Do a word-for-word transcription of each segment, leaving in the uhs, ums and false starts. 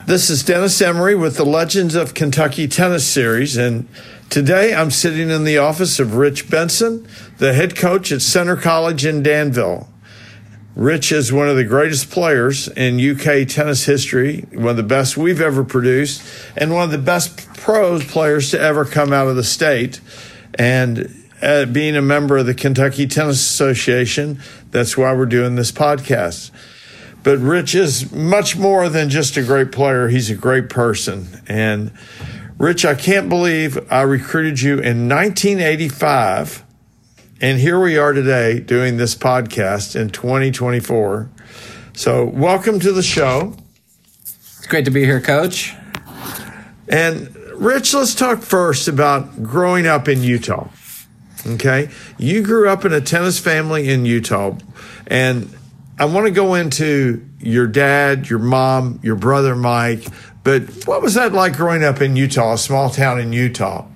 This is Dennis Emery with the Legends of Kentucky Tennis Series, and today I'm sitting in the office of Rich Benson, the head coach at Centre College in Danville. Rich is one of the greatest players in U K tennis history, one of the best we've ever produced, and one of the best pros players to ever come out of the state. And uh, being a member of the Kentucky Tennis Association, that's why we're doing this podcast. But Rich is much more than just a great player. He's a great person. And Rich, I can't believe I recruited you in nineteen eighty-five. And here we are today doing this podcast in twenty twenty-four. So welcome to the show. It's great to be here, Coach. And Rich, let's talk first about growing up in Utah. Okay? You grew up in a tennis family in Utah. And I want to go into your dad, your mom, your brother, Mike, but what was that like growing up in Utah, a small town in Utah?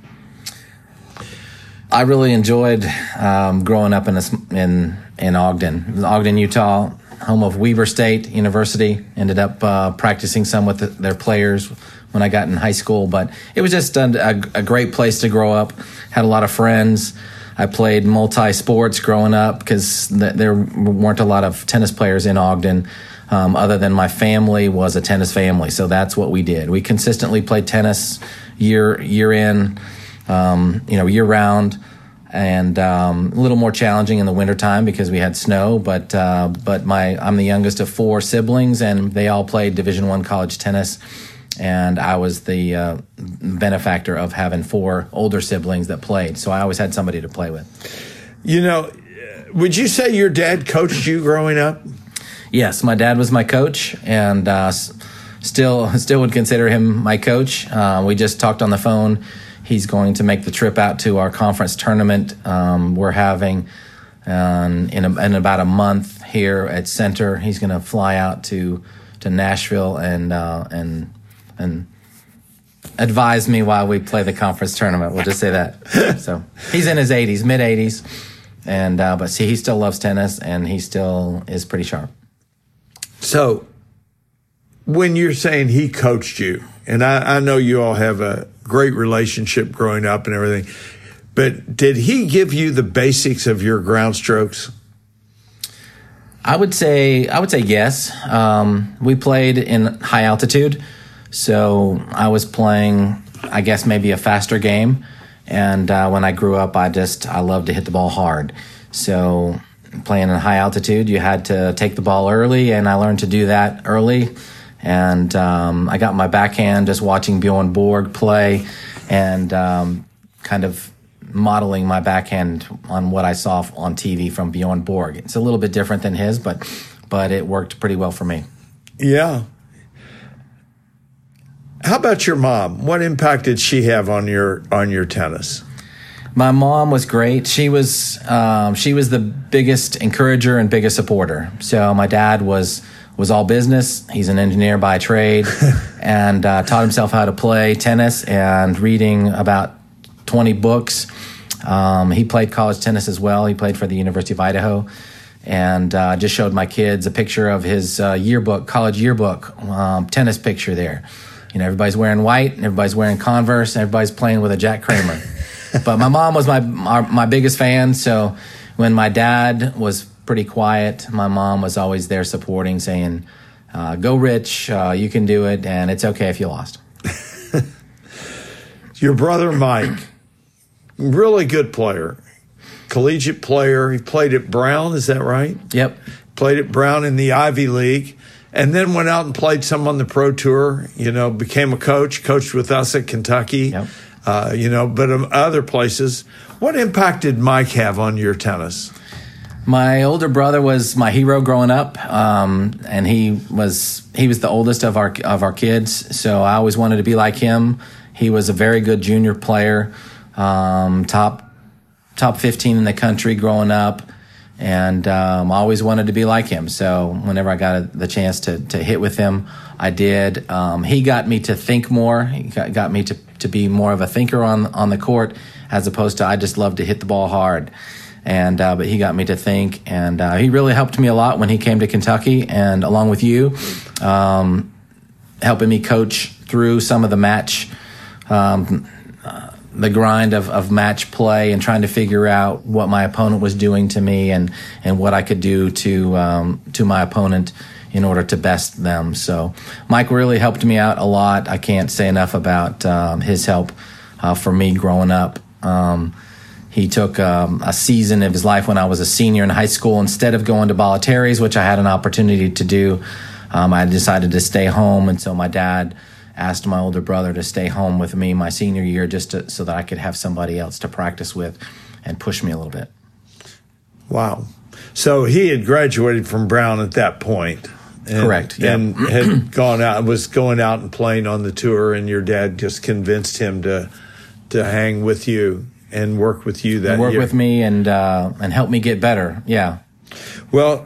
I really enjoyed um, growing up in, a, in in Ogden, Ogden, Utah, home of Weber State University. Ended up uh, practicing some with the, their players when I got in high school, but it was just a, a, a great place to grow up. Had a lot of friends. I played multi-sports growing up because th- there weren't a lot of tennis players in Ogden um, other than my family was a tennis family. So that's what we did. We consistently played tennis year year in, um, you know, year round, and um, a little more challenging in the wintertime because we had snow. But uh, but my I'm the youngest of four siblings, and they all played Division I college tennis. And I was the uh, benefactor of having four older siblings that played. So I always had somebody to play with. You know, would you say your dad coached you growing up? Yes, my dad was my coach, and uh, still still would consider him my coach. Uh, we just talked on the phone. He's going to make the trip out to our conference tournament um, we're having um, in, a, in about a month here at Centre. He's going to fly out to to Nashville and uh, and and advise me while we play the conference tournament. We'll just say that. So he's in his eighties, mid eighties, and uh, but see, he still loves tennis and he still is pretty sharp. So when you're saying he coached you, and I, I know you all have a great relationship growing up and everything, but did he give you the basics of your ground strokes? I would say I would say yes. Um, we played in high altitude. So I was playing, I guess, maybe a faster game. And uh, when I grew up, I just, I loved to hit the ball hard. So playing in high altitude, you had to take the ball early, and I learned to do that early. And um, I got my backhand just watching Bjorn Borg play and um, kind of modeling my backhand on what I saw on T V from Bjorn Borg. It's a little bit different than his, but but it worked pretty well for me. Yeah. How about your mom? What impact did she have on your on your tennis? My mom was great. She was um, she was the biggest encourager and biggest supporter. So my dad was was all business. He's an engineer by trade, and uh, taught himself how to play tennis and reading about twenty books. Um, he played college tennis as well. He played for the University of Idaho, and uh, just showed my kids a picture of his uh, yearbook, college yearbook, um, tennis picture there. You know, everybody's wearing white, and everybody's wearing Converse, and everybody's playing with a Jack Kramer. But my mom was my, my my biggest fan, so when my dad was pretty quiet, my mom was always there supporting, saying, uh, go Rich, uh, you can do it, and it's okay if you lost. Your brother Mike, really good player, collegiate player. He played at Brown, is that right? Yep. Played at Brown in the Ivy League. And then went out and played some on the Pro Tour, you know, became a coach, coached with us at Kentucky, yep. uh, you know, but um, other places. What impact did Mike have on your tennis? My older brother was my hero growing up, um, and he was he was the oldest of our of our kids, so I always wanted to be like him. He was a very good junior player, um, top top fifteen in the country growing up. And um, I always wanted to be like him. So whenever I got a, the chance to to hit with him, I did. Um, he got me to think more. He got, got me to, to be more of a thinker on on the court, as opposed to I just love to hit the ball hard. And uh, but he got me to think, and uh, he really helped me a lot when he came to Kentucky. And along with you, um, helping me coach through some of the match, um, uh, the grind of, of match play and trying to figure out what my opponent was doing to me and, and what I could do to um, to my opponent in order to best them. So Mike really helped me out a lot. I can't say enough about um, his help uh, for me growing up. Um, he took um, a season of his life when I was a senior in high school. Instead of going to Bollettieri's, which I had an opportunity to do, um, I decided to stay home. And so my dad asked my older brother to stay home with me my senior year just to, so that I could have somebody else to practice with and push me a little bit. Wow. So he had graduated from Brown at that point. And, Correct. Yeah. And had gone out, was going out and playing on the tour, and your dad just convinced him to to hang with you and work with you that and work year. with me and uh, and help me get better. Yeah. Well,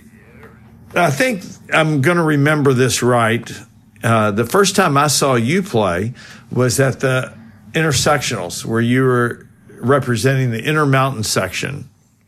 I think I'm going to remember this right. Uh, the first time I saw you play was at the intersectionals, where you were representing the Intermountain section,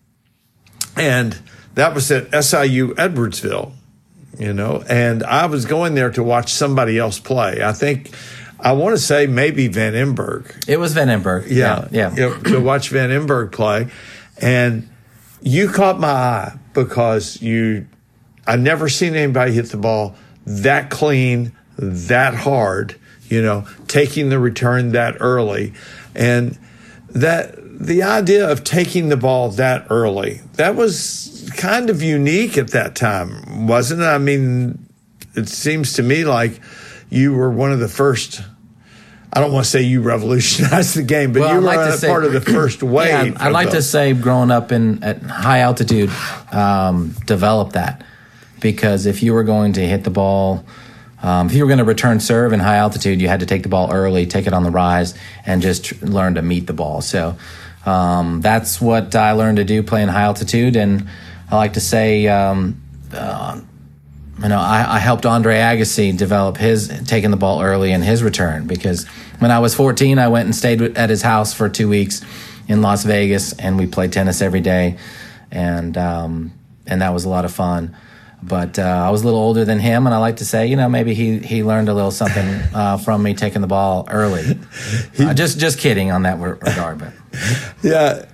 and that was at S I U Edwardsville. You know, and I was going there to watch somebody else play. I think, I want to say maybe Van Imberg. It was Van Imberg. Yeah, yeah. yeah. To watch Van Imberg play. And you caught my eye because you, I never seen anybody hit the ball that clean, that hard, you know, taking the return that early. And that, the idea of taking the ball that early, that was kind of unique at that time, wasn't it? I mean, it seems to me like you were one of the first, I don't want to say you revolutionized the game, but well, you were like a say, part of the first wave. Yeah, I'd like those. to say growing up in at high altitude um, developed that, because if you were going to hit the ball, um, if you were going to return serve in high altitude, you had to take the ball early, take it on the rise, and just learn to meet the ball. So um, that's what I learned to do playing high altitude. And I like to say, um, uh, you know, I, I helped Andre Agassi develop his taking the ball early in his return, because when I was fourteen, I went and stayed at his house for two weeks in Las Vegas, and we played tennis every day, and um, and that was a lot of fun. But uh, I was a little older than him, and I like to say, you know, maybe he, he learned a little something uh, from me taking the ball early. Uh, just just kidding on that regard, but yeah.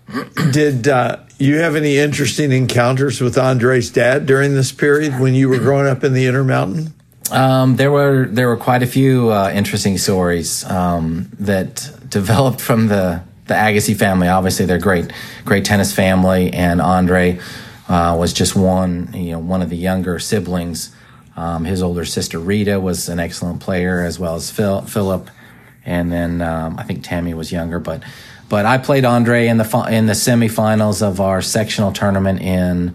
Did uh, you have any interesting encounters with Andre's dad during this period when you were growing up in the Intermountain? Um, there were there were quite a few uh, interesting stories um, that developed from the the Agassi family. Obviously, they're great great tennis family, and Andre uh, was just one you know one of the younger siblings. Um, his older sister Rita was an excellent player, as well as Phil, Philip, and then um, I think Tammy was younger, but. But I played Andre in the in the semifinals of our sectional tournament in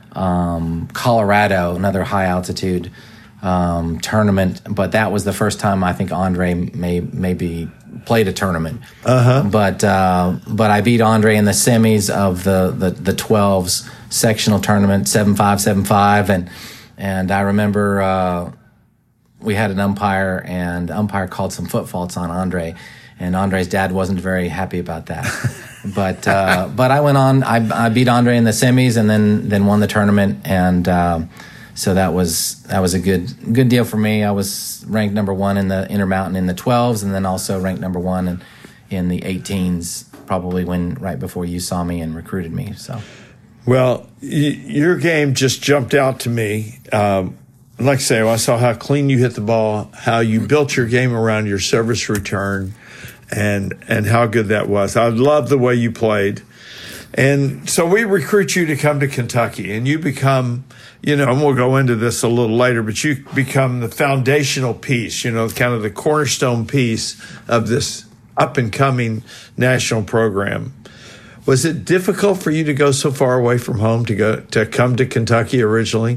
um, Colorado, another high altitude um, tournament. But that was the first time I think Andre may maybe played a tournament. Uh-huh. But uh, but I beat Andre in the semis of the the, the twelves sectional tournament, seven five, seven five, and and I remember uh, we had an umpire, and the umpire called some foot faults on Andre. And Andre's dad wasn't very happy about that, but uh, but I went on. I, I beat Andre in the semis, and then then won the tournament, and uh, so that was that was a good good deal for me. I was ranked number one in the Intermountain in the twelves, and then also ranked number one in, in the eighteens. Probably when right before you saw me and recruited me. So, well, y- your game just jumped out to me. Um, like I say, I saw how clean you hit the ball, how you built your game around your service return. And and how good that was. I love the way you played. And so we recruit you to come to Kentucky, and you become, you know, and we'll go into this a little later, but you become the foundational piece, you know, kind of the cornerstone piece of this up-and-coming national program. Was it difficult for you to go so far away from home to go to come to Kentucky originally?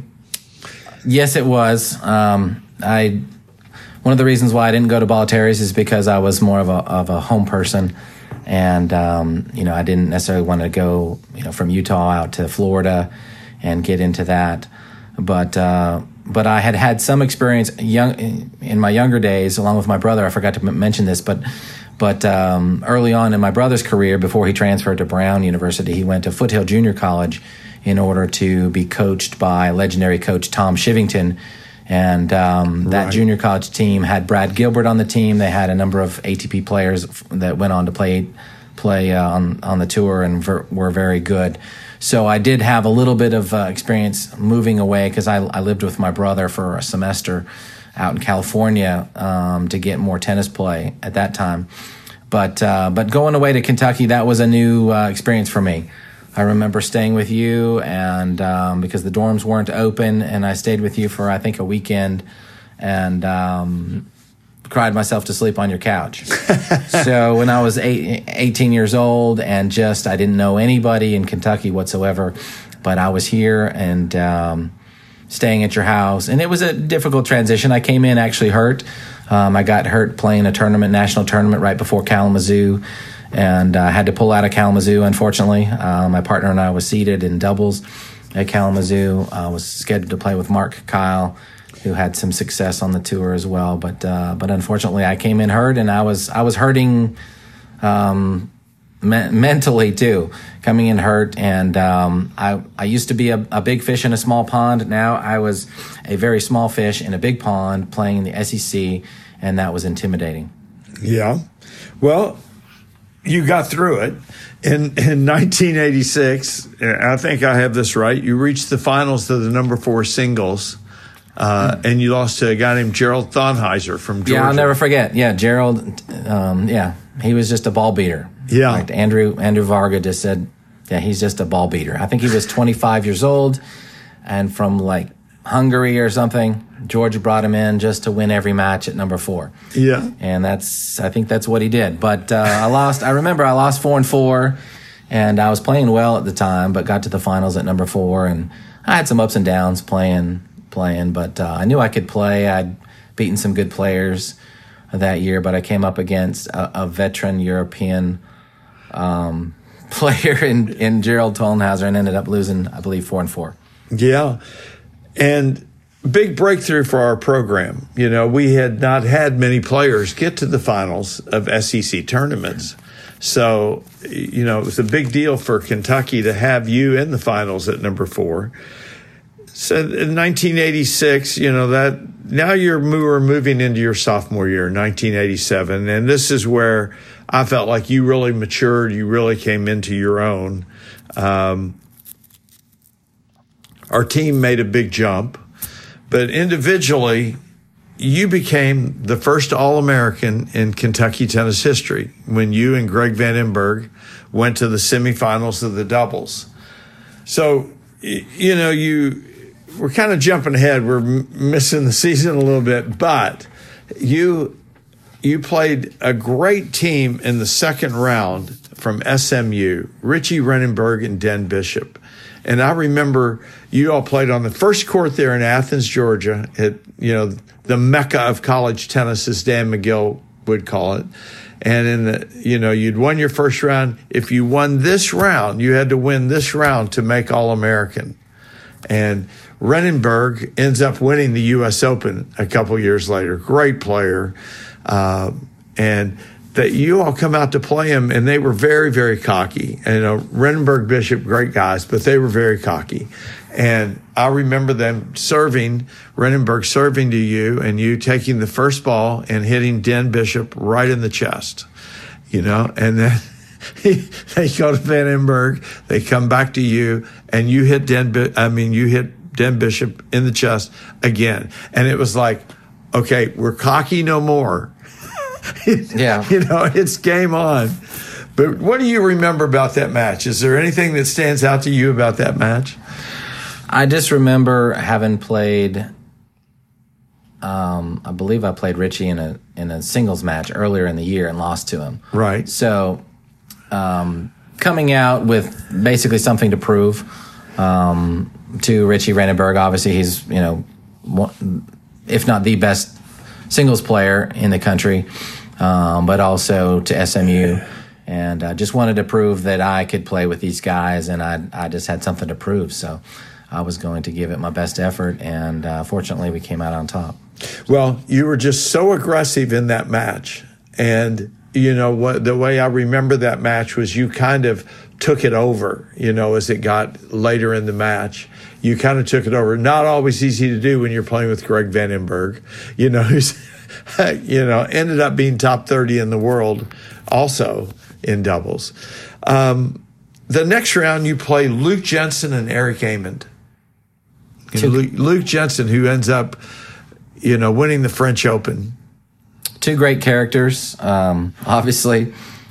Yes, it was. Um, I... One of the reasons why I didn't go to Bollettieri's is because I was more of a of a home person, and um, you know I didn't necessarily want to go you know from Utah out to Florida and get into that. But uh, but I had had some experience young in my younger days, along with my brother. I forgot to m- mention this, but but um, early on in my brother's career, before he transferred to Brown University, he went to Foothill Junior College in order to be coached by legendary coach Tom Shivington And um, that Right. junior college team had Brad Gilbert on the team. They had a number of A T P players that went on to play play uh, on on the tour and ver- were very good. So I did have a little bit of uh, experience moving away because I, I lived with my brother for a semester out in California um, to get more tennis play at that time. But uh, but going away to Kentucky, that was a new uh, experience for me. I remember staying with you, and um, because the dorms weren't open, and I stayed with you for I think a weekend, and um, cried myself to sleep on your couch. So when I was eight, eighteen years old, and just I didn't know anybody in Kentucky whatsoever, but I was here and um, staying at your house, and it was a difficult transition. I came in actually hurt. Um, I got hurt playing a tournament, national tournament, right before Kalamazoo. And I uh, had to pull out of Kalamazoo, unfortunately. Uh, my partner and I was seated in doubles at Kalamazoo. I uh, was scheduled to play with Mark Kyle, who had some success on the tour as well. But uh, but unfortunately, I came in hurt, and I was I was hurting um, me- mentally too, coming in hurt. And um, I I used to be a, a big fish in a small pond. Now I was a very small fish in a big pond playing in the S E C, and that was intimidating. Yeah. Well, you got through it. In in nineteen eighty-six, I think I have this right, you reached the finals of the number four singles, uh, and you lost to a guy named Gerald Thonheiser from Georgia. Yeah, I'll never forget. Yeah, Gerald, um, yeah, he was just a ball beater. Yeah. Like Andrew, Andrew Varga just said, yeah, he's just a ball beater. I think he was twenty-five years old and from like Hungary or something. Georgia brought him in just to win every match at number four. Yeah. And that's, I think that's what he did. But uh, I lost, I remember I lost four and four, and I was playing well at the time, but got to the finals at number four. And I had some ups and downs playing, playing, but uh, I knew I could play. I'd beaten some good players that year, but I came up against a, a veteran European um, player in, in Gerald Thonheiser and ended up losing, I believe, four and four. Yeah. And big breakthrough for our program. You know, we had not had many players get to the finals of S E C tournaments. So, you know, it was a big deal for Kentucky to have you in the finals at number four. So in nineteen eighty-six, you know, that now you're we're moving into your sophomore year, nineteen eighty-seven. And this is where I felt like you really matured. You really came into your own. Um, our team made a big jump. But individually, you became the first All-American in Kentucky tennis history when you and Greg Vandenberg went to the semifinals of the doubles. So, you know, you we're kind of jumping ahead. We're m- missing the season a little bit, but you you played a great team in the second round from S M U, Richie Renenberg and Den Bishop. And I remember you all played on the first court there in Athens, Georgia, at, you know, the mecca of college tennis, as Dan McGill would call it. And in the, you know, you'd won your first round. If you won this round, you had to win this round to make All-American. And Renenberg ends up winning the U S Open a couple years later. Great player. Uh, and that you all come out to play him, and they were very, very cocky. And, you know, Renenberg, Bishop, great guys, but they were very cocky. And I remember them serving, Renenberg serving to you, and you taking the first ball and hitting Den Bishop right in the chest, you know, and then they go to Vandenberg, they come back to you, and you hit Den, I mean, you hit Den Bishop in the chest again. And it was like, okay, we're cocky no more. Yeah. You know, it's game on. But what do you remember about that match? Is there anything that stands out to you about that match? I just remember having played, um, I believe I played Richie in a in a singles match earlier in the year and lost to him. Right. So um, coming out with basically something to prove um, to Richie Renenberg. Obviously, he's, you know, one, if not the best singles player in the country, um, but also to S M U. And I uh, just wanted to prove that I could play with these guys, and I I just had something to prove. So I was going to give it my best effort, and uh, fortunately we came out on top. Well, you were just so aggressive in that match. And, you know, what the way I remember that match was you kind of took it over, you know, as it got later in the match. You kind of took it over. Not always easy to do when you're playing with Greg Vandenberg, you know, who's, you know, ended up being top thirty in the world also in doubles. Um, the next round, you play Luke Jensen and Eric Amond. Luke, Luke Jensen, who ends up, you know, winning the French Open. Two great characters, um, obviously.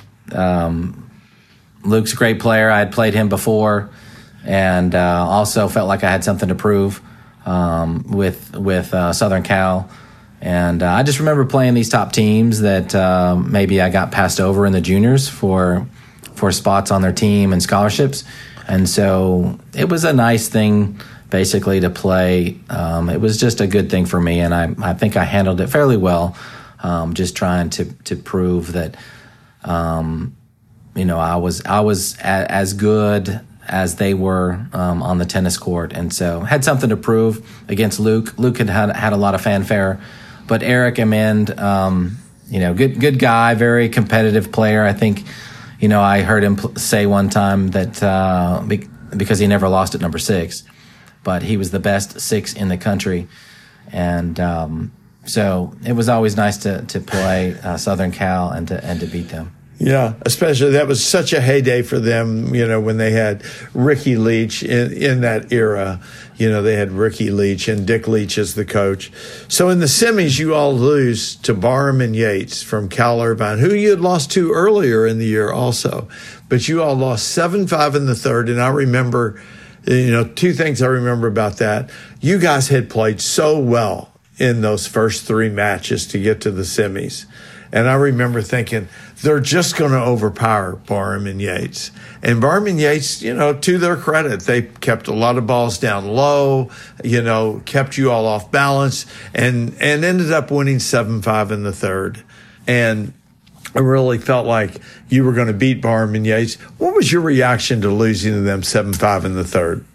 Um, Luke's a great player. I had played him before, and uh, also felt like I had something to prove um, with with uh, Southern Cal. And uh, I just remember playing these top teams that uh, maybe I got passed over in the juniors for for spots on their team and scholarships. And so it was a nice thing, basically, to play. Um, it was just a good thing for me, and I, I think I handled it fairly well, um, just trying to to prove that, um, you know, I was I was a, as good as they were um, on the tennis court, and so had something to prove against Luke. Luke had had, had a lot of fanfare, but Eric Amend, um, you know, good good guy, very competitive player. I think, you know, I heard him pl- say one time that uh, be- because he never lost at number six, but he was the best six in the country, and um, so it was always nice to to play uh, Southern Cal and to and to beat them. Yeah, especially that was such a heyday for them, you know, when they had Ricky Leach in, in that era. You know, they had Ricky Leach and Dick Leach as the coach. So in the semis, you all lose to Barham and Yates from Cal Irvine, who you had lost to earlier in the year also. But you all lost seven five in the third, and I remember, you know, two things I remember about that. You guys had played so well in those first three matches to get to the semis. And I remember thinking, they're just going to overpower Barham and Yates. And Barham and Yates, you know, to their credit, they kept a lot of balls down low, you know, kept you all off balance, and, and ended up winning seven five in the third. And I really felt like you were going to beat Barham and Yates. What was your reaction to losing to them seven five in the third?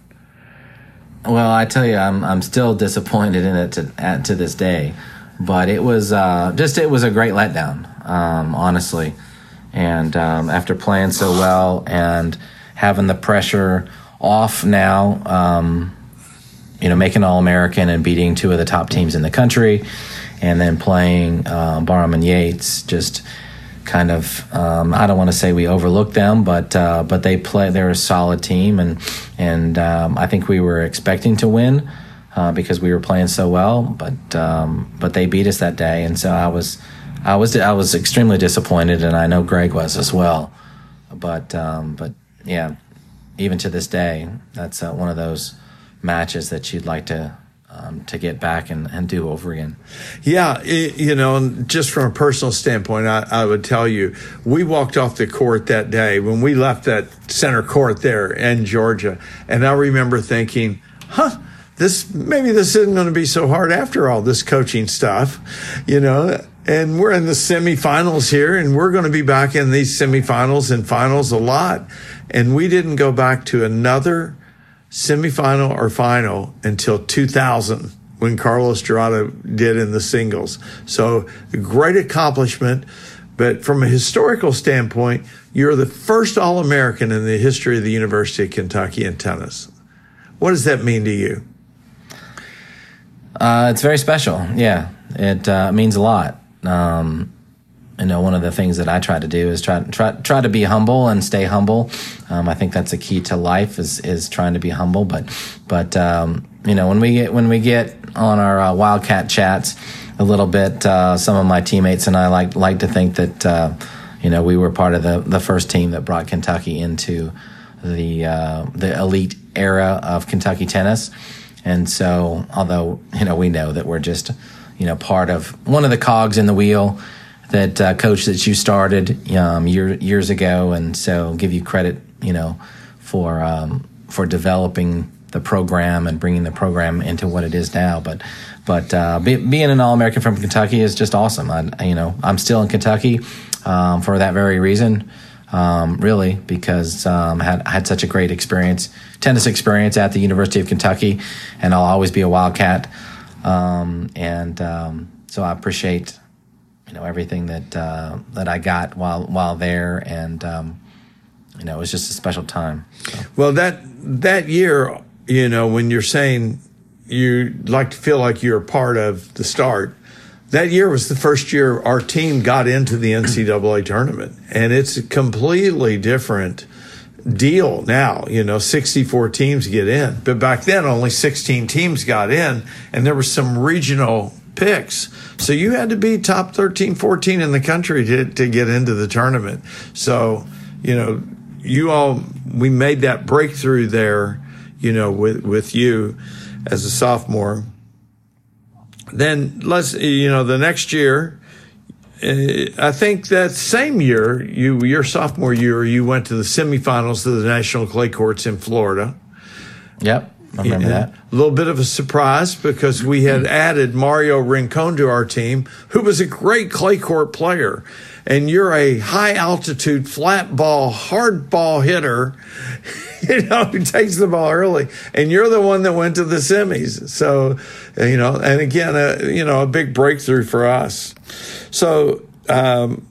Well, I tell you, I'm I'm still disappointed in it to at, to this day. But it was uh, just it was a great letdown, um, honestly. And um, after playing so well and having the pressure off now, um, you know, making All-American and beating two of the top teams in the country, and then playing uh, Barham and Yates, just kind of um, I don't want to say we overlooked them, but uh, but they play they're a solid team, and and um, I think we were expecting to win. Uh, because we were playing so well, but um, but they beat us that day, and so I was I was I was extremely disappointed, and I know Greg was as well. But um, but yeah, even to this day, that's uh, one of those matches that you'd like to um, to get back and, and do over again. Yeah, it, you know, and just from a personal standpoint, I, I would tell you, we walked off the court that day when we left that center court there in Georgia, and I remember thinking, huh. This maybe this isn't going to be so hard after all, this coaching stuff, you know, and we're in the semifinals here, and we're going to be back in these semifinals and finals a lot. And we didn't go back to another semifinal or final until two thousand when Carlos Dorado did in the singles. So a great accomplishment. But from a historical standpoint, you're the first All-American in the history of the University of Kentucky in tennis. What does that mean to you? Uh, it's very special. Yeah, it uh, means a lot. Um, you know, one of the things that I try to do is try try try to be humble and stay humble. Um, I think that's a key to life is is trying to be humble. But but um, you know, when we get when we get on our uh, Wildcat chats a little bit, uh, some of my teammates and I like like to think that uh, you know we were part of the the first team that brought Kentucky into the uh, the elite era of Kentucky tennis. And so, although, you know, we know that we're just, you know, part of one of the cogs in the wheel that uh, coach that you started um, year, years ago. And so give you credit, you know, for um, for developing the program and bringing the program into what it is now. But but uh, be, being an All-American from Kentucky is just awesome. I, you know, I'm still in Kentucky um, for that very reason. Um, really, because um, I had, I had such a great experience, tennis experience at the University of Kentucky, and I'll always be a Wildcat. Um, and um, so I appreciate, you know, everything that uh, that I got while while there, and um, you know, it was just a special time. So. Well, that that year, you know, when you're saying you like to feel like you're a part of the start, that year was the first year our team got into the N C double A tournament, and it's a completely different deal now. You know, sixty-four teams get in, but back then only sixteen teams got in, and there were some regional picks. So you had to be top thirteen, fourteen in the country to, to get into the tournament. So, you know, you all, we made that breakthrough there, you know, with, with you as a sophomore. Then let's, you know, the next year, uh, I think that same year, you your sophomore year, you went to the semifinals of the National Clay Courts in Florida. Yep, I remember Yeah. that. A little bit of a surprise because we had added Mario Rincon to our team, who was a great clay court player. And you're a high altitude, flat ball, hard ball hitter, you know, who takes the ball early. And you're the one that went to the semis. So, you know, and again, uh, you know, a big breakthrough for us. So, um,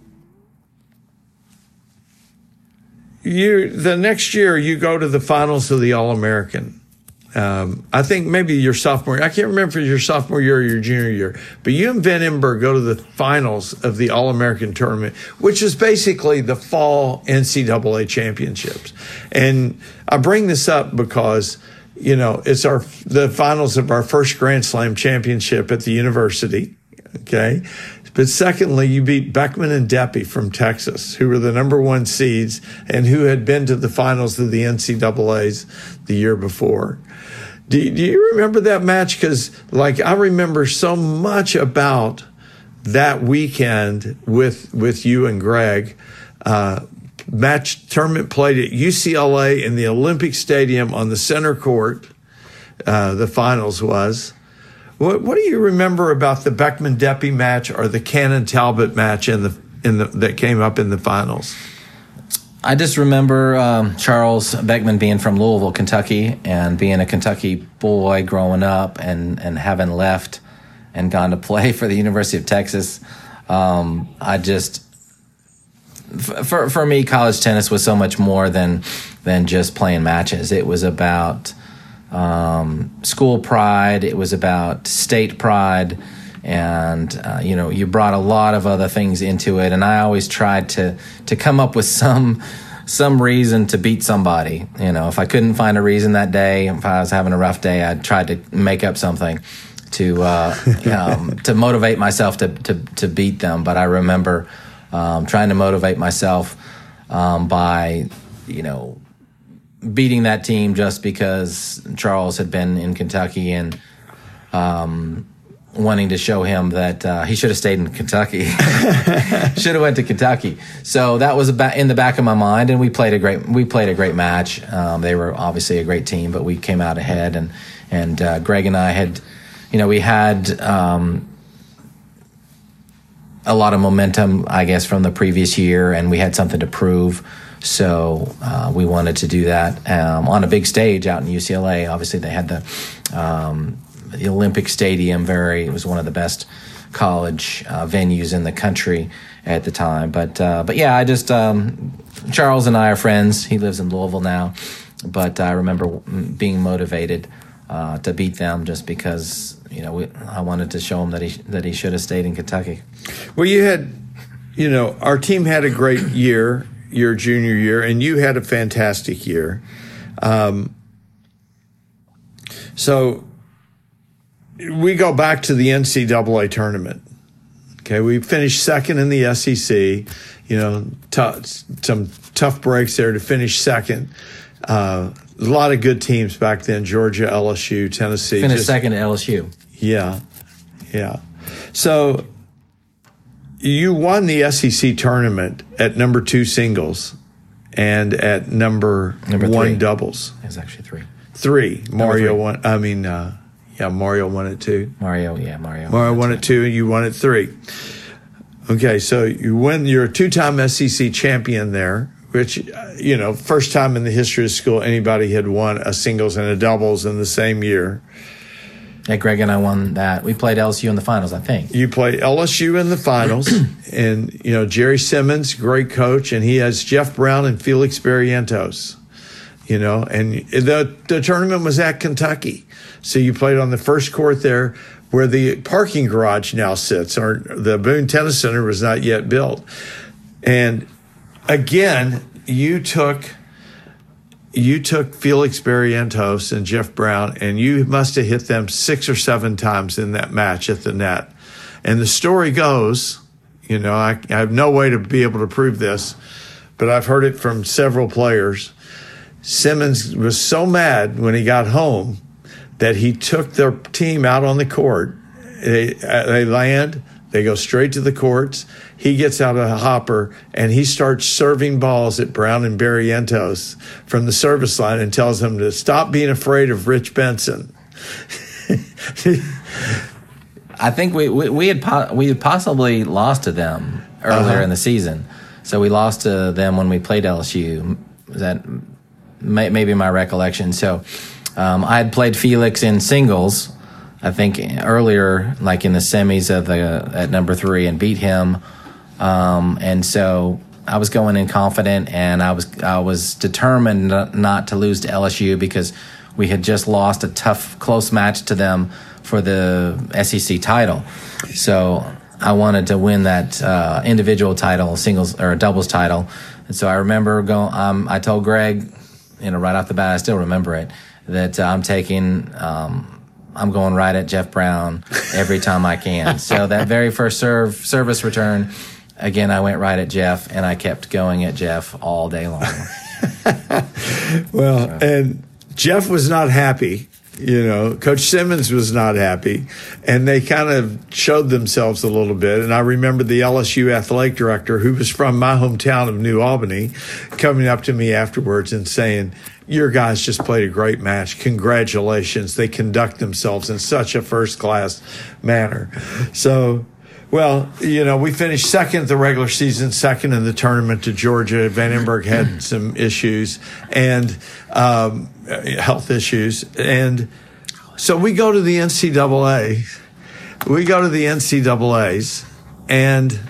you, the next year you go to the finals of the All-American. Um, I think maybe your sophomore, I can't remember if it was your sophomore year or your junior year, but you and Van Emberg go to the finals of the All-American tournament, which is basically the fall N C double A championships. And I bring this up because, you know, it's our, the finals of our first Grand Slam championship at the university. Okay. But secondly, you beat Beckman and Deppie from Texas, who were the number one seeds and who had been to the finals of the N C double A's the year before. Do, do you remember that match? Because, like, I remember so much about that weekend with with you and Greg. Uh, match tournament played at U C L A in the Olympic Stadium on the center court. Uh, the finals was. What, what do you remember about the Beckman Deppie match or the Cannon Talbot match in the in the that came up in the finals? I just remember um, Charles Beckman being from Louisville, Kentucky, and being a Kentucky boy growing up, and and having left and gone to play for the University of Texas. Um, I just for for me, college tennis was so much more than than just playing matches. It was about um, school pride. It was about state pride. And, uh, you know, you brought a lot of other things into it. And I always tried to, to come up with some, some reason to beat somebody. You know, if I couldn't find a reason that day, if I was having a rough day, I tried to make up something to, uh, um, to motivate myself to, to, to beat them. But I remember, um, trying to motivate myself, um, by, you know, beating that team just because Charles had been in Kentucky and, um, wanting to show him that uh, he should have stayed in Kentucky, should have went to Kentucky. So that was about in the back of my mind, and we played a great we played a great match. Um, they were obviously a great team, but we came out ahead. And and uh, Greg and I had, you know, we had um, a lot of momentum, I guess, from the previous year, and we had something to prove. So uh, we wanted to do that um, on a big stage out in U C L A. Obviously, they had the um, the Olympic Stadium. Very, it was one of the best college uh, venues in the country at the time. But uh, but yeah, I just um, Charles and I are friends. He lives in Louisville now, but I remember being motivated uh, to beat them just because you know we, I wanted to show him that he that he should have stayed in Kentucky. Well, you had, you know, our team had a great year your junior year, and you had a fantastic year. Um, so. We go back to the N C double A tournament. Okay, we finished second in the S E C. You know, tough, some tough breaks there to finish second. Uh, a lot of good teams back then: Georgia, L S U, Tennessee. Finished just, second at L S U. Yeah, yeah. So you won the S E C tournament at number two singles and at number, number one three. doubles. It was actually three. Three. Mario three. won. I mean. Uh, Yeah, Mario won it too. Mario, yeah, Mario. Mario won it two, and you won it three. Okay, so you win. You're a two-time S E C champion there, which, you know, first time in the history of school anybody had won a singles and a doubles in the same year. Yeah, Greg and I won that. We played L S U in the finals, I think. You played L S U in the finals, and you know Jerry Simmons, great coach, and he has Jeff Brown and Felix Barrientos. You know, and the the tournament was at Kentucky, so you played on the first court there, where the parking garage now sits. Or the Boone Tennis Center was not yet built, and again, you took. You took Felix Barrientos and Jeff Brown, and you must have hit them six or seven times in that match at the net. And the story goes, you know, I, I have no way to be able to prove this, but I've heard it from several players. Simmons was so mad when he got home that he took their team out on the court. They, they land, they go straight to the courts. He gets out a hopper, and he starts serving balls at Brown and Barrientos from the service line and tells them to stop being afraid of Rich Benson. I think we, we, we had po- we had possibly lost to them earlier uh-huh. in the season. So we lost to them when we played L S U. That may, maybe my recollection. So um, I had played Felix in singles, I think earlier, like in the semis of the at number three, and beat him. Um, and so I was going in confident, and I was I was determined not to lose to L S U because we had just lost a tough, close match to them for the S E C title. So I wanted to win that uh, individual title, singles or doubles title. And so I remember going. Um, I told Greg, you know, right off the bat, I still remember it, that uh, I'm taking. Um, I'm going right at Jeff Brown every time I can. So that very first serve service return. Again, I went right at Jeff, and I kept going at Jeff all day long. Well, so. And Jeff was not happy. You know, Coach Simmons was not happy, and they kind of showed themselves a little bit. And I remember the L S U athletic director, who was from my hometown of New Albany, coming up to me afterwards and saying, "Your guys just played a great match. Congratulations. They conduct themselves in such a first-class manner." So, well, you know, we finished second at the regular season, second in the tournament to Georgia. Vandenberg had some issues and um, health issues. And so we go to the N C double A. We go to the N C double A's, and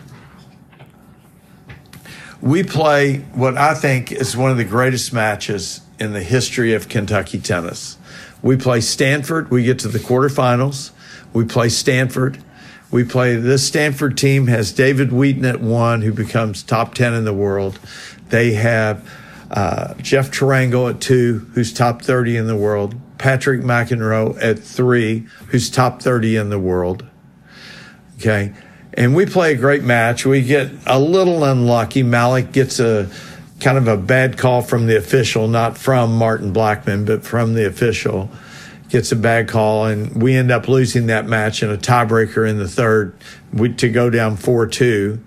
we play what I think is one of the greatest matches in the history of Kentucky tennis. We play Stanford. We get to the quarterfinals. We play Stanford. We play this Stanford team has David Wheaton at one, who becomes top ten in the world. They have uh, Jeff Tarango at two, who's top thirty in the world. Patrick McEnroe at three, who's top thirty in the world. Okay. And we play a great match. We get a little unlucky. Malik gets a kind of a bad call from the official, not from Martin Blackman, but from the official. Gets a bad call, and we end up losing that match in a tiebreaker in the third we, to go down four two.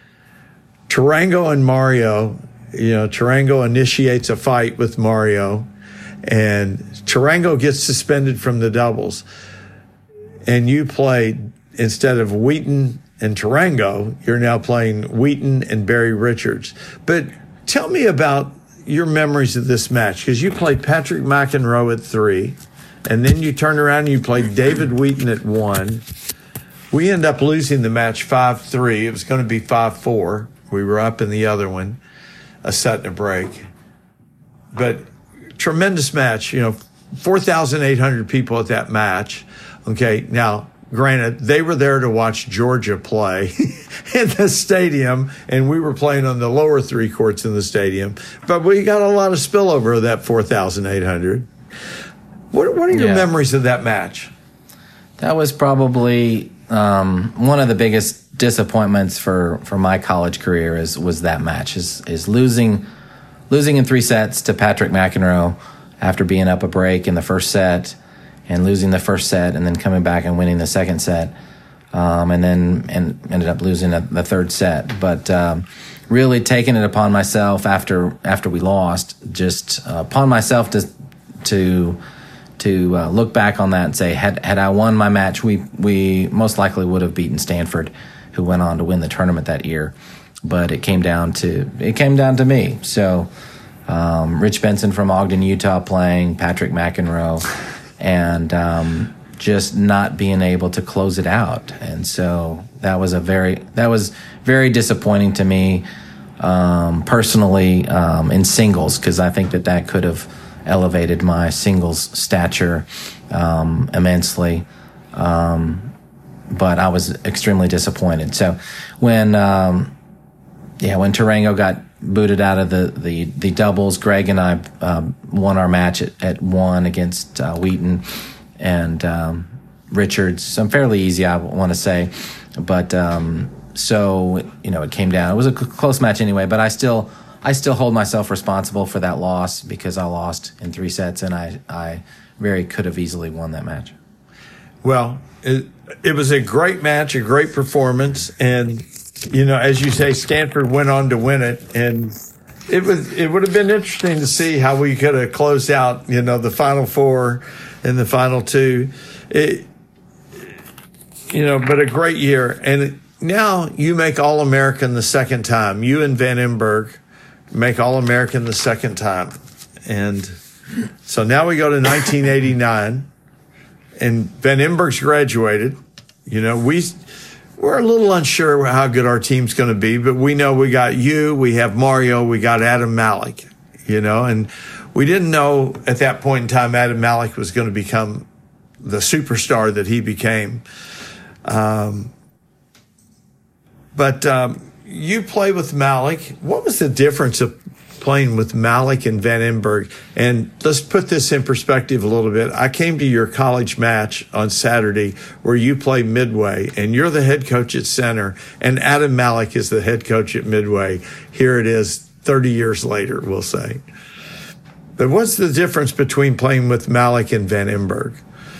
Tarango and Mario, you know, Tarango initiates a fight with Mario, and Tarango gets suspended from the doubles. And you play, instead of Wheaton and Tarango, you're now playing Wheaton and Barry Richards. But tell me about your memories of this match, because you played Patrick McEnroe at three. And then you turn around and you play David Wheaton at one. We end up losing the match five three. It was going to be five four. We were up in the other one, a set and a break. But tremendous match, you know, four thousand eight hundred people at that match. Okay, now, granted, they were there to watch Georgia play in the stadium, and we were playing on the lower three courts in the stadium. But we got a lot of spillover of that four thousand eight hundred. What, what are your yeah. memories of that match? That was probably um, one of the biggest disappointments for, for my college career is was that match, is is losing losing in three sets to Patrick McEnroe after being up a break in the first set, and losing the first set, and then coming back and winning the second set, um, and then and ended up losing a, the third set. But um, really taking it upon myself after after we lost, just uh, upon myself to to. to uh, look back on that and say, had had I won my match, we we most likely would have beaten Stanford, who went on to win the tournament that year. But it came down to it came down to me. So um, Rich Benson from Ogden, Utah, playing Patrick McEnroe, and um, just not being able to close it out. And so that was a very, that was very disappointing to me, um, personally, um, in singles, because I think that that could have elevated my singles stature, um, immensely. Um, but I was extremely disappointed. So when, um, yeah, when Tarango got booted out of the, the, the doubles, Greg and I, um, won our match at, at one against, uh, Wheaton and, um, Richards. Some fairly easy, I want to say. But, um, so, you know, it came down. It was a c- close match anyway, but I still, I still hold myself responsible for that loss because I lost in three sets and I, I very could have easily won that match. Well, it, it was a great match, a great performance. And, you know, as you say, Stanford went on to win it. And it was, it would have been interesting to see how we could have closed out, you know, the Final Four and the Final Two. It, you know, but a great year. And it, now you make All-American the second time. You and Van Imberg make All-American the second time. And so now we go to nineteen eighty-nine, and Van Imberg's graduated. You know, we, we're a little unsure how good our team's going to be, but we know we got you, we have Mario, we got Adam Malik, you know, and we didn't know at that point in time Adam Malik was going to become the superstar that he became. Um, But um, you play with Malik. What was the difference of playing with Malik and Van Imberg? And let's put this in perspective a little bit. I came to your college match on Saturday where you play Midway, and you're the head coach at center, and Adam Malik is the head coach at Midway. Here it is thirty years later, we'll say. But what's the difference between playing with Malik and Van Imberg?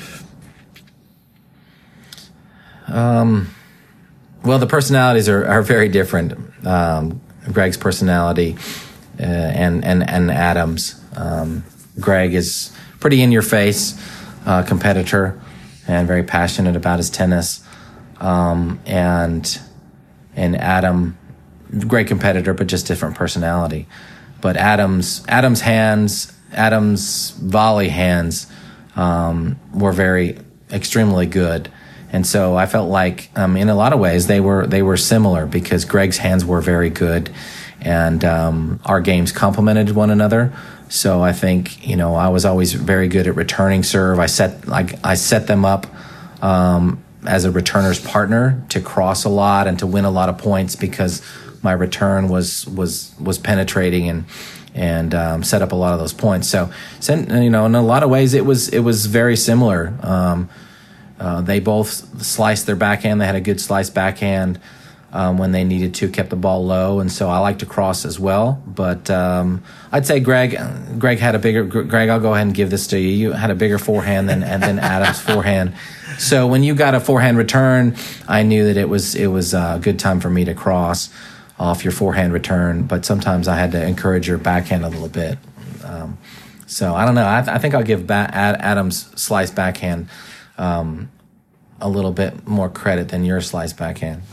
Um... Well, the personalities are, are very different. Um, Greg's personality uh, and, and, and Adam's. Um, Greg is pretty in-your-face uh, competitor and very passionate about his tennis. Um, and and Adam, great competitor, but just different personality. But Adam's Adam's hands, Adam's volley hands um, were very, extremely good. And so I felt like, um, in a lot of ways, they were they were similar because Greg's hands were very good, and um, our games complemented one another. So I think, you know, I was always very good at returning serve. I set like I set them up um, as a returner's partner to cross a lot and to win a lot of points because my return was was was penetrating and and um, set up a lot of those points. So, you know, in a lot of ways, it was it was very similar. Um, Uh, they both sliced their backhand. They had a good slice backhand um, when they needed to, kept the ball low, and so I like to cross as well. But um, I'd say Greg, Greg had a bigger. Greg, I'll go ahead and give this to you. You had a bigger forehand than and than Adam's forehand. So when you got a forehand return, I knew that it was it was a good time for me to cross off your forehand return. But sometimes I had to encourage your backhand a little bit. Um, so I don't know. I, I think I'll give ba- Adam's slice backhand Um, a little bit more credit than your slice backhand.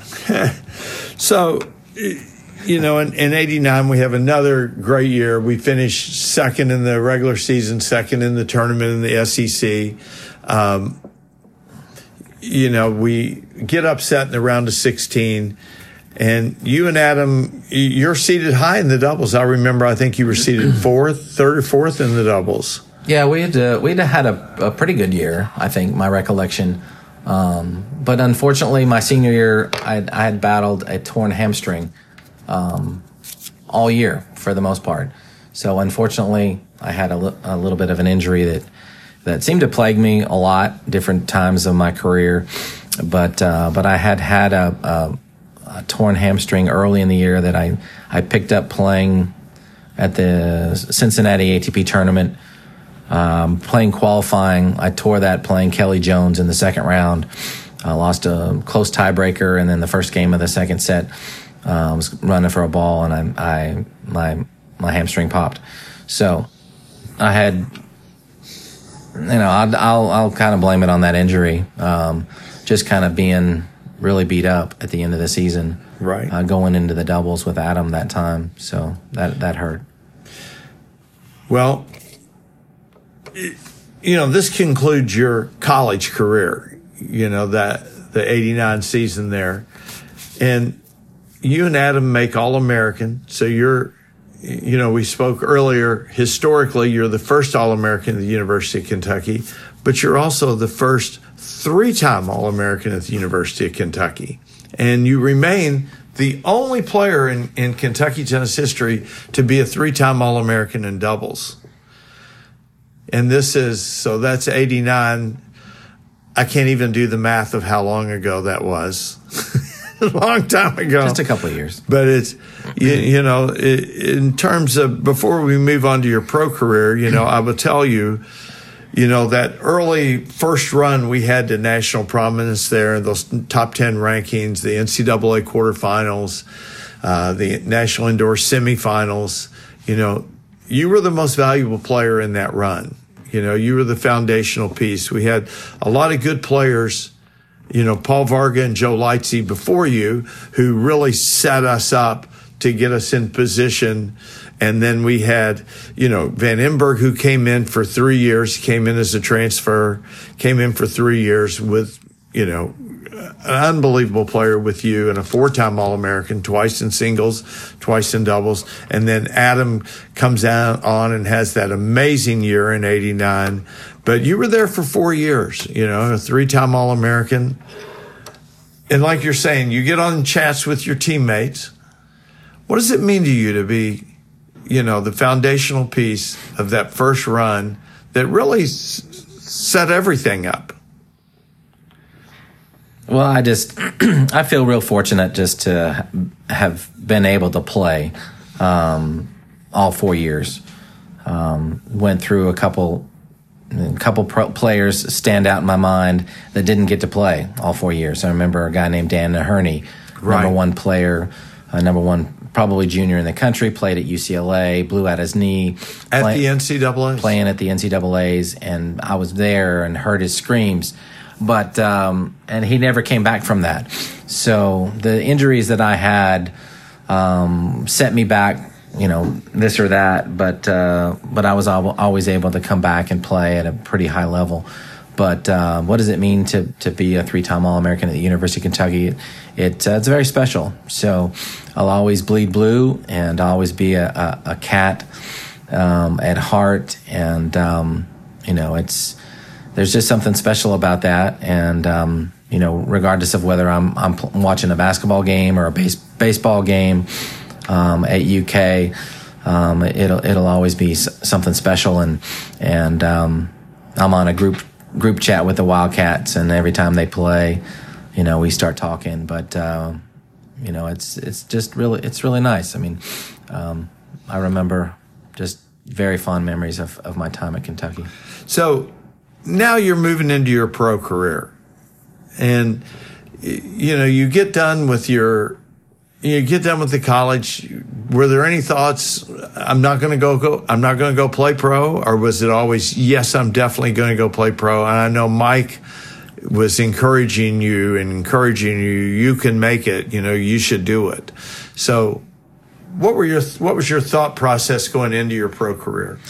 So, you know, in, in eighty-nine, we have another great year. We finished second in the regular season, second in the tournament in the S E C. Um, you know, we get upset in the round of sixteen. And you and Adam, you're seated high in the doubles. I remember, I think you were seated fourth, third or fourth in the doubles. Yeah, we had uh, we had a, a pretty good year, I think, my recollection. Um, but unfortunately, my senior year, I, I had battled a torn hamstring um, all year for the most part. So unfortunately, I had a, li- a little bit of an injury that that seemed to plague me a lot, different times of my career. But uh, but I had had a, a, a torn hamstring early in the year that I, I picked up playing at the Cincinnati A T P tournament. Um, playing qualifying, I tore that playing Kelly Jones in the second round. I lost a close tiebreaker, and then the first game of the second set, uh, I was running for a ball, and I, I my my hamstring popped. So I had, you know, I'll I'll, I'll kind of blame it on that injury, um, just kind of being really beat up at the end of the season, right? Uh, going into the doubles with Adam that time, so that that hurt. Well, you know, this concludes your college career, you know, that the eighty-nine season there. And you and Adam make All-American. So you're, you know, we spoke earlier, historically, you're the first All-American at the University of Kentucky, but you're also the first three-time All-American at the University of Kentucky. And you remain the only player in, in Kentucky tennis history to be a three-time All-American in doubles. And this is, so that's eighty-nine. I can't even do the math of how long ago that was. A long time ago. Just a couple of years. But it's, you, you know, in terms of, before we move on to your pro career, you know, I will tell you, you know, that early first run we had to national prominence there, those top ten rankings, the N C double A quarterfinals, uh, the national indoor semifinals, you know, you were the most valuable player in that run. You know, you were the foundational piece. We had a lot of good players, you know, Paul Varga and Joe Lightsey before you, who really set us up to get us in position. And then we had, you know, Van Emberg, who came in for three years, came in as a transfer, came in for three years with, you know, an unbelievable player with you and a four-time All-American, twice in singles, twice in doubles. And then Adam comes out on and has that amazing year in eighty-nine. But you were there for four years, you know, a three-time All-American. And like you're saying, you get on chats with your teammates. What does it mean to you to be, you know, the foundational piece of that first run that really s- set everything up? Well, I just, I feel real fortunate just to have been able to play um, all four years. Um, went through a couple, a couple pro players stand out in my mind that didn't get to play all four years. I remember a guy named Dan Naherney, right. number one player, uh, number one probably junior in the country, played at U C L A, blew out his knee. At play, the N C double A? Playing at the N C double A's, and I was there and heard his screams. But, um, and he never came back from that. So the injuries that I had, um, set me back, you know, this or that. But, uh, but I was al always able to come back and play at a pretty high level. But, uh, what does it mean to, to be a three-time All-American at the University of Kentucky? It, it uh, it's very special. So I'll always bleed blue and I'll always be a, a, a cat, um, at heart. And, um, you know, it's, there's just something special about that, and um, you know, regardless of whether I'm I'm watching a basketball game or a base, baseball game um, at U K, um, it'll it'll always be something special. And and um, I'm on a group group chat with the Wildcats, and every time they play, you know, we start talking. But uh, you know, it's it's just really it's really nice. I mean, um, I remember just very fond memories of of my time at Kentucky. So now you're moving into your pro career, and you know, you get done with your, you get done with the college. Were there any thoughts, I'm not going to go, go, I'm not going to go play pro? Or was it always, yes, I'm definitely going to go play pro? And I know Mike was encouraging you and encouraging you, you can make it, you know, you should do it. So what were your, what was your thought process going into your pro career?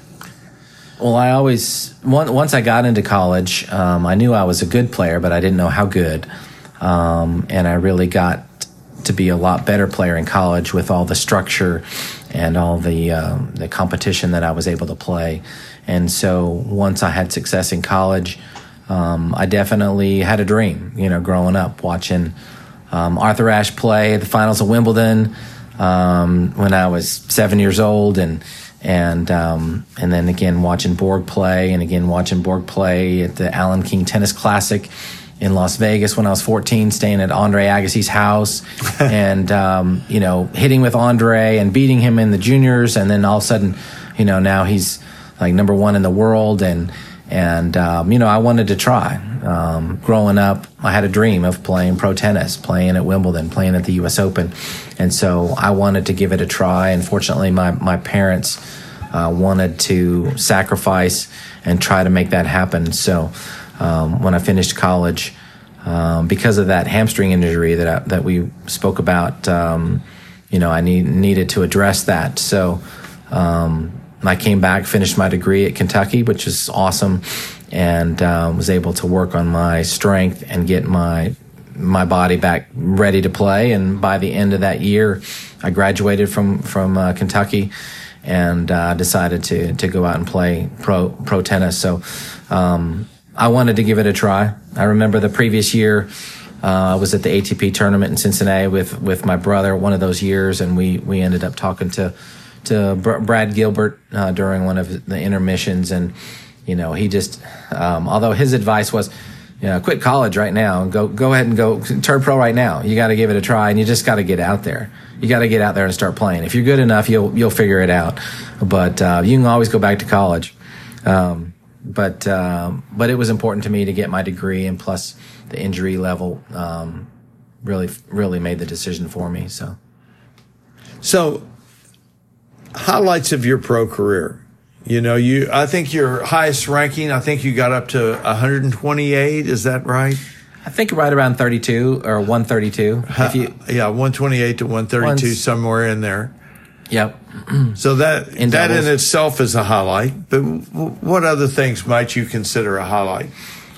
Well, I always, once I got into college, um, I knew I was a good player, but I didn't know how good. Um, and I really got to be a lot better player in college with all the structure and all the, um, the competition that I was able to play. And so once I had success in college, um, I definitely had a dream, you know, growing up, watching um, Arthur Ashe play the finals of Wimbledon um, when I was seven years old, and And um, and then again watching Borg play, and again watching Borg play at the Alan King Tennis Classic in Las Vegas when I was fourteen, staying at Andre Agassi's house, and um, you know, hitting with Andre and beating him in the juniors, and then all of a sudden, you know, now he's like number one in the world, and and um, you know, I wanted to try. Um, growing up, I had a dream of playing pro tennis, playing at Wimbledon, playing at the U S Open. And so I wanted to give it a try. And fortunately, my, my parents uh, wanted to sacrifice and try to make that happen. So um, when I finished college, um, because of that hamstring injury that I, that we spoke about, um, you know, I need, needed to address that. So um, I came back, finished my degree at Kentucky, which is awesome, and um, was able to work on my strength and get my my body back ready to play. And by the end of that year, I graduated from from uh, Kentucky, and uh, decided to to go out and play pro pro tennis. So um, I wanted to give it a try. I remember the previous year, uh, I was at the A T P tournament in Cincinnati with with my brother one of those years, and we we ended up talking to to Br- Brad Gilbert uh, during one of the intermissions, and you know he just um, although his advice was, you know, quit college right now and go go ahead and go turn pro right now. You got to give it a try, and you just got to get out there. You got to get out there and start playing. If you're good enough, you'll you'll figure it out. But uh, you can always go back to college. Um, but um, but it was important to me to get my degree, and plus the injury level um, really really made the decision for me. So, so highlights of your pro career. You know, you I think your highest ranking, I think you got up to one hundred twenty-eight. Is that right? I think right around thirty-two or one thirty-two. If you, yeah, one twenty-eight to one thirty-two, Once, somewhere in there. Yep. So that in that doubles. in itself is a highlight. But w- what other things might you consider a highlight?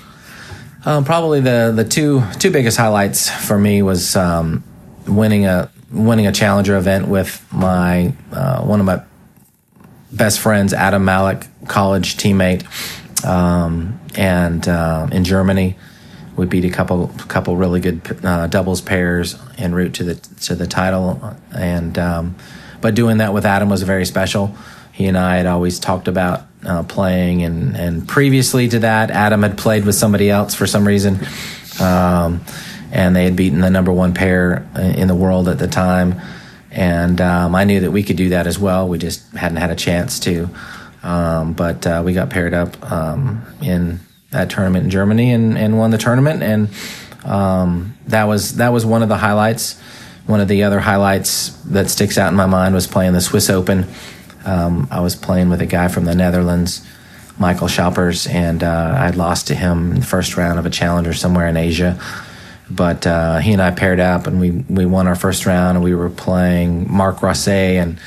Um, probably the the two two biggest highlights for me was um, winning a winning a challenger event with my uh, one of my best friends, Adam Malik, college teammate, um, and uh, in Germany. We beat a couple couple really good uh, doubles pairs en route to the to the title, and um, but doing that with Adam was very special. He and I had always talked about uh, playing, and and previously to that, Adam had played with somebody else for some reason, um, and they had beaten the number one pair in the world at the time, and um, I knew that we could do that as well. We just hadn't had a chance to, um, but uh, we got paired up um, in that tournament in Germany and, and won the tournament. And um, that was that was one of the highlights. One of the other highlights that sticks out in my mind was playing the Swiss Open. Um, I was playing with a guy from the Netherlands, Michael Schoppers, and uh, I'd lost to him in the first round of a challenger somewhere in Asia. But uh, he and I paired up, and we, we won our first round, and we were playing Marc Rosset and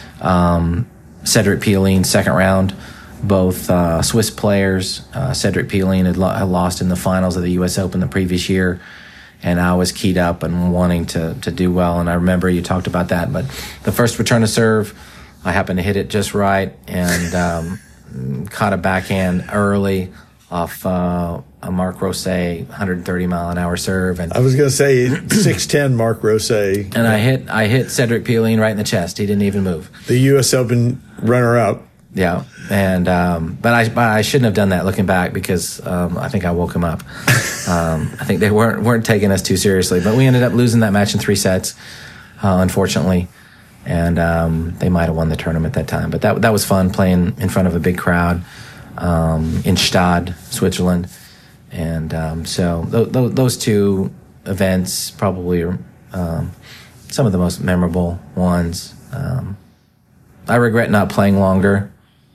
um, Cedric Pioline second round. Both uh, Swiss players. Uh, Cedric Pioline had, lo- had lost in the finals of the U S Open the previous year, and I was keyed up and wanting to to do well. And I remember you talked about that, but the first return to serve, I happened to hit it just right and um, caught a backhand early off uh, a Marc Rosset one hundred thirty mile an hour serve. And I was going to say six ten Marc Rosset. And I hit I hit Cedric Pioline right in the chest. He didn't even move. The U S Open runner-up. Yeah, and um, but I but I shouldn't have done that looking back, because um, I think I woke him up. um, I think they weren't weren't taking us too seriously, but we ended up losing that match in three sets, uh, unfortunately, and um, they might have won the tournament that time. But that that was fun, playing in front of a big crowd um, in Stade, Switzerland, and um, so th- th- those two events probably are um, some of the most memorable ones. Um, I regret not playing longer.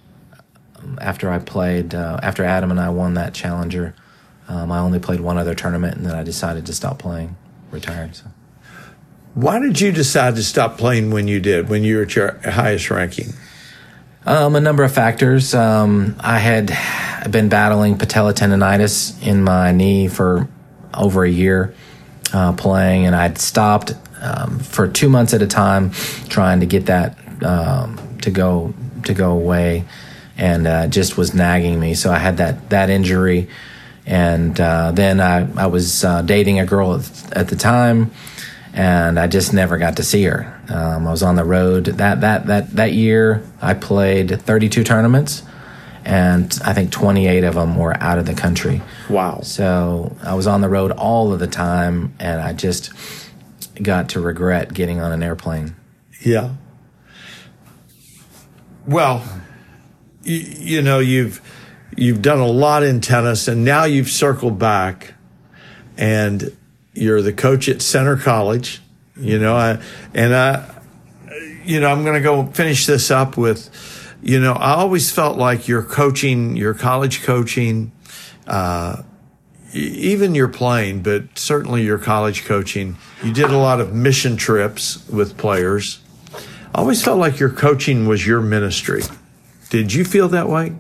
After I played, uh, after Adam and I won that challenger, um, I only played one other tournament, and then I decided to stop playing, retired. So. Why did you decide to stop playing when you did, when you were at your highest ranking? Um, a number of factors. Um, I had been battling patella tendonitis in my knee for over a year uh, playing, and I'd stopped um, for two months at a time trying to get that um, to go to go away. And uh, just was nagging me. So I had that that injury, and uh, then I I was uh, dating a girl at, at the time, and I just never got to see her. Um, I was on the road that that that that year. I played thirty-two tournaments, and I think twenty-eight of them were out of the country. Wow! So I was on the road all of the time, and I just got to regret getting on an airplane. Yeah. Well. You, you know, you've you've done a lot in tennis, and now you've circled back, and you're the coach at Centre College. You know, I, and I, you know, I'm going to go finish this up with, you know, I always felt like your coaching, your college coaching, uh, even your playing, but certainly your college coaching, you did a lot of mission trips with players. I always felt like your coaching was your ministry. Did you feel that way?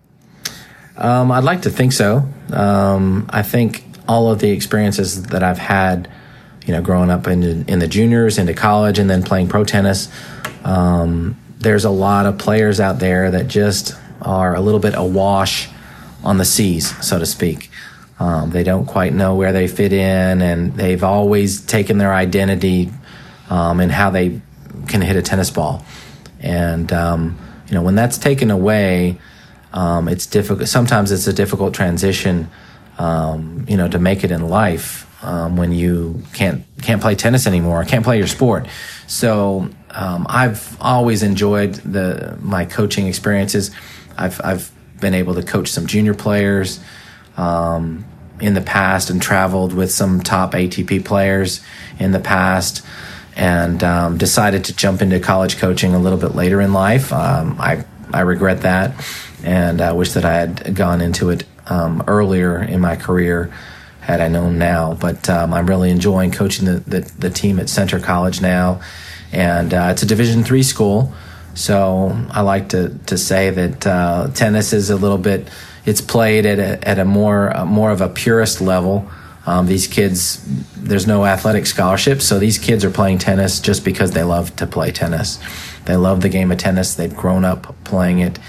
Um, I'd like to think so. Um, I think all of the experiences that I've had, you know, growing up in in the juniors, into college, and then playing pro tennis, um, there's a lot of players out there that just are a little bit awash on the seas, so to speak. Um, they don't quite know where they fit in, and they've always taken their identity um, in how they can hit a tennis ball. And um, you know, when that's taken away, um, it's difficult. Sometimes it's a difficult transition, um, you know, to make it in life um, when you can't can't play tennis anymore, can't play your sport. So um, I've always enjoyed the my coaching experiences. I've I've been able to coach some junior players um, in the past, and traveled with some top A T P players in the past, and um, decided to jump into college coaching a little bit later in life. Um, I I regret that, and I wish that I had gone into it um, earlier in my career had I known now. But um, I'm really enjoying coaching the, the, the team at Center College now, and uh, it's a Division three school. So I like to, to say that uh, tennis is a little bit, it's played at a, at a more uh, more of a purist level. Um, these kids, there's no athletic scholarship, so these kids are playing tennis just because they love to play tennis. They love the game of tennis. They've grown up playing it.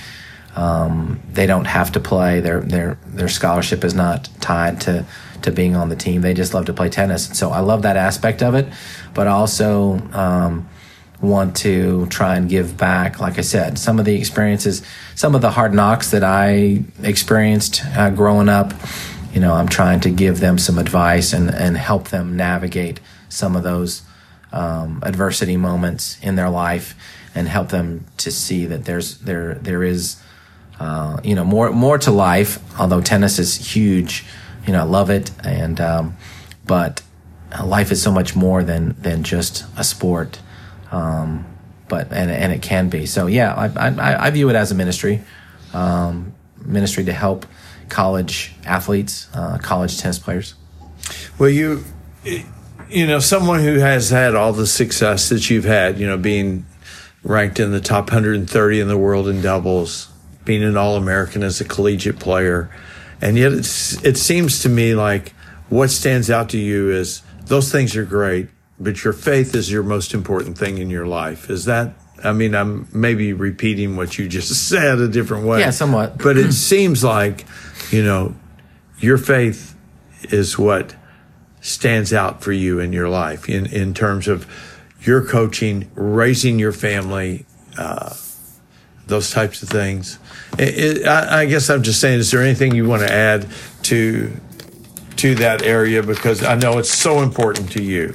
Um, they don't have to play. Their their their scholarship is not tied to to being on the team. They just love to play tennis. So I love that aspect of it, but also um, want to try and give back. Like I said, some of the experiences, some of the hard knocks that I experienced uh, growing up, you know, I'm trying to give them some advice and, and help them navigate some of those um, adversity moments in their life, and help them to see that there's there there is uh, you know more more to life. Although tennis is huge, you know, I love it, and um, but life is so much more than than just a sport. Um, but and and it can be. So yeah, I I, I view it as a ministry, um, ministry to help college athletes, uh, college tennis players. Well, you, you know, someone who has had all the success that you've had, you know, being ranked in the top one hundred thirty in the world in doubles, being an All-American as a collegiate player, and yet it's, it seems to me like what stands out to you is those things are great, but your faith is your most important thing in your life. Is that, I mean, I'm maybe repeating what you just said a different way. Yeah, somewhat. But it seems like, you know, your faith is what stands out for you in your life in, in terms of your coaching, raising your family, uh, those types of things. It, it, I, I guess I'm just saying, is there anything you want to add to to that area? Because I know it's so important to you.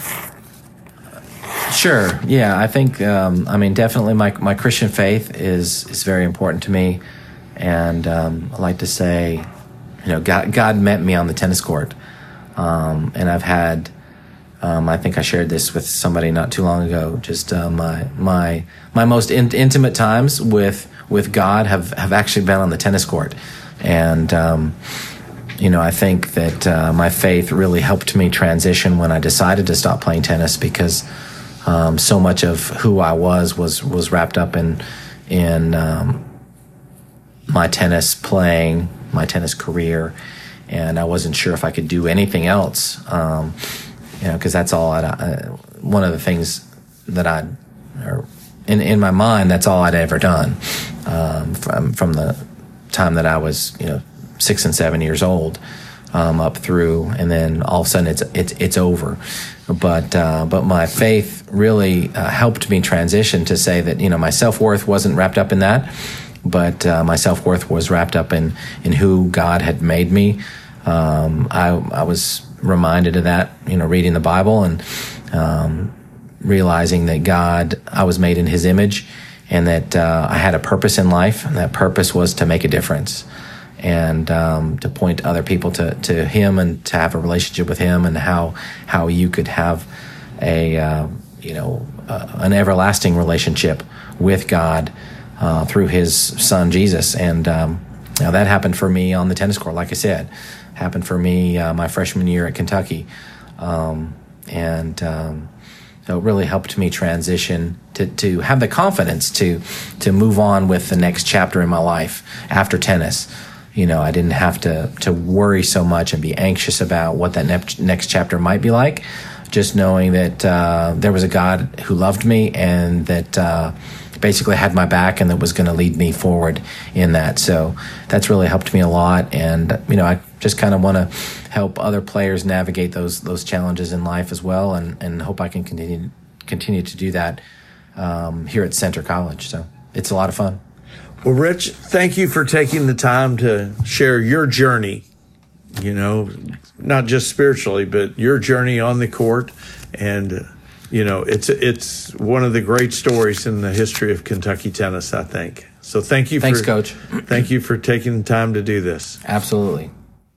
Sure. Yeah, I think, um, I mean, definitely my my Christian faith is is very important to me. And um, I like to say, you know, God, God met me on the tennis court. Um, and I've had, um, I think I shared this with somebody not too long ago, just uh, my my my most in- intimate times with with God have, have actually been on the tennis court. And, um, you know, I think that uh, my faith really helped me transition when I decided to stop playing tennis, because um, so much of who I was was, was wrapped up in in um, my tennis playing, my tennis career, and I wasn't sure if I could do anything else, um, you know, because that's all I, uh, one of the things that I, or in in my mind, that's all I'd ever done um, from from the time that I was, you know, six and seven years old, um, up through, and then all of a sudden it's it's it's over. But uh, but my faith really uh, helped me transition to say that, you know, my self-worth wasn't wrapped up in that, but uh, my self-worth was wrapped up in in who God had made me. Um, I I was reminded of that, you know, reading the Bible and um, realizing that God, I was made in His image, and that uh, I had a purpose in life, and that purpose was to make a difference, and um, to point other people to, to Him, and to have a relationship with Him, and how how you could have a uh, you know uh, an everlasting relationship with God uh, through His Son Jesus. And um, now that happened for me on the tennis court. Like I said, happened for me uh, my freshman year at Kentucky, um, and um, So it really helped me transition to, to have the confidence to to move on with the next chapter in my life after tennis. You know, I didn't have to to worry so much and be anxious about what that ne- next chapter might be like. Just knowing that uh, there was a God who loved me and that uh, basically had my back and that was going to lead me forward in that. So that's really helped me a lot. And, you know, I just kind of want to help other players navigate those those challenges in life as well, and, and hope I can continue, continue to do that um, here at Centre College. So it's a lot of fun. Well, Rich, thank you for taking the time to share your journey, you know, not just spiritually, but your journey on the court. And, uh, you know, it's it's one of the great stories in the history of Kentucky tennis, I think. So thank you. Thanks, for, Coach. Thank you for taking the time to do this. Absolutely.